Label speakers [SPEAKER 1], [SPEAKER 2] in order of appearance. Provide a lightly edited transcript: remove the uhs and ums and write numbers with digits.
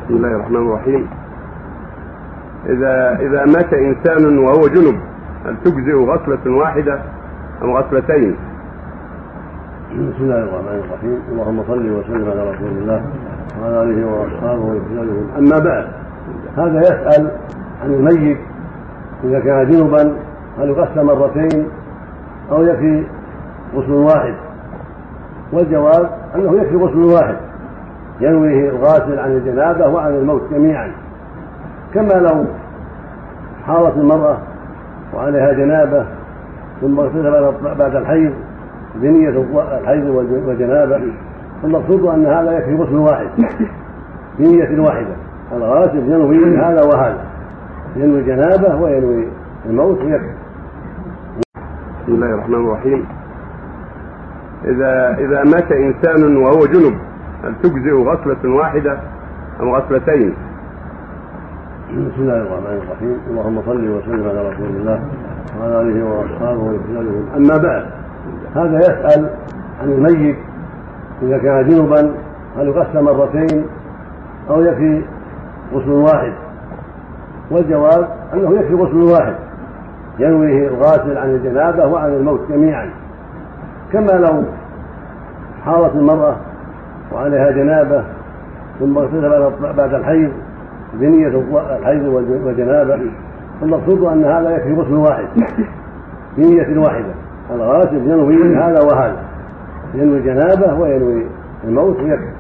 [SPEAKER 1] بسم الله الرحمن الرحيم. إذا مات إنسان وهو جنب هل تجزئ غسلة واحدة أم غسلتين؟
[SPEAKER 2] بسم الله الرحمن الرحيم. اللهم صل وسلم على رسول الله وعلى آله وأصحابه وسلم. أما بعد، هذا يسأل عن الميت إذا كان جنبا هل يغسل مرتين أو يكفي غسل واحد؟ والجواب أنه يكفي غسل واحد ينويه الغاسل عن الجنابة وعن الموت جميعا، كما لو حاضت المرأة وعليها جنابة ثم اغتسل بعد الحيض بنية الحيض والجنابة، فالمقصود أن هذا يكفي غسل واحد بنية واحدة. الغاسل ينوي هذا وهذا، ينوي الجنابة وينوي الموت ويكفي.
[SPEAKER 1] بسم الله الرحمن الرحيم. إذا مات إنسان وهو جنب هل تجزئ غسلة واحدة أم غسلتين؟
[SPEAKER 2] بسم الله الرحمن الرحيم. اللهم صل وسلم على رسول الله وعلى آله وأصحابه وسلم. أما بعد، هذا يسأل عن الميت إذا كان جنبا هل يغسل مرتين أو يكفي غسل واحد؟ والجواب أنه يكفي غسل واحد ينويه الغاسل عن الجنابة وعن الموت جميعا، كما لو حاضت المرأة وعليها جنابة ثم اغتسل بعد الحيض بنية الحيض والجنابة، فالمقصود أن هذا يكفي غسل واحد بنية واحدة. الغاسل ينوي هذا وهذا، ينوي الجنابة وينوي الموت ويكفي.